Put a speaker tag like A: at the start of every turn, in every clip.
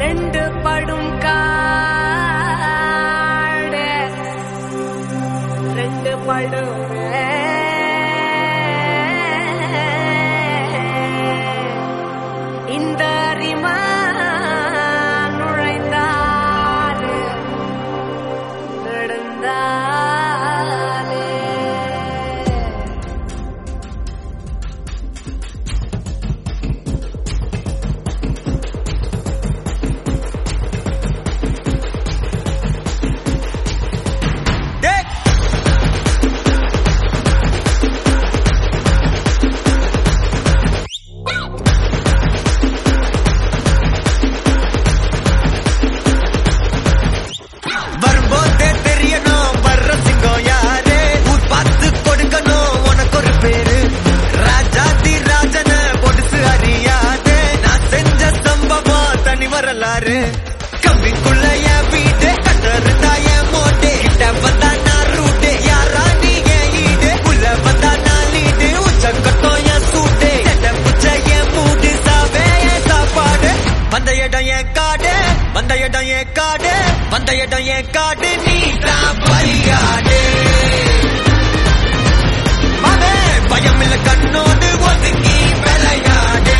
A: ரெண்டு படும் காடு ரெண்டு படும் இந்த ரிமா நுழைந்தாரு நடந்தாலே
B: கம்பிக்குள்ள என் வீடு கட்டருந்தா என் மோட்டே கிட்ட வந்தா நான் ரூட்டே யாரா நீ என் ஈடு உள்ள வந்தா நான் லீடு உச்சக்கட்டம் என் சூட்டே எட்ட புச்ச என் மூடு சாவே என் சாப்பாடு வந்த இடம் என் காடு வந்த இடம் என் காடு வந்த இடம் என் காடு நீ தான் பலியாடு மாவே பயமில்ல கண்ணோடு ஒதுங்கி விளையாடு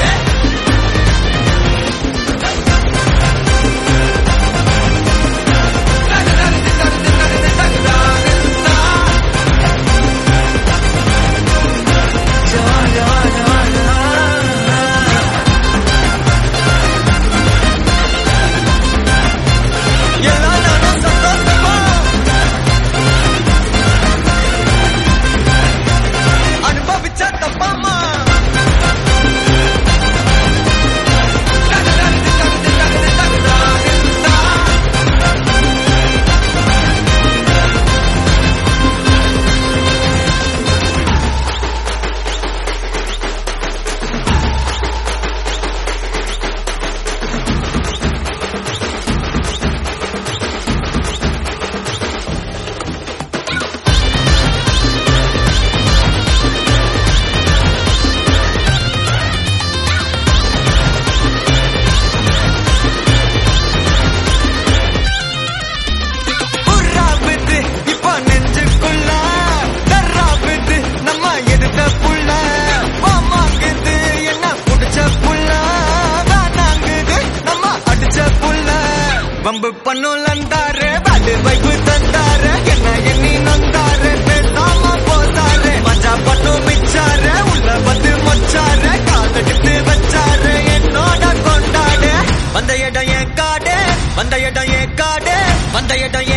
B: பம்பு பண்ணும் லந்தாரு பாடு வைப்பு தந்தாரு என்ன எண்ணி நந்தாரு பேசாம போதாரு மஜா பண்ணும் மிச்சாரு உள்ள வந்து மொச்சாரு காதடித்து வச்சாரு என்னோட கொண்டாடு வந்த இடம் என் காடு வந்த இடம் என் காடு வந்த இடம்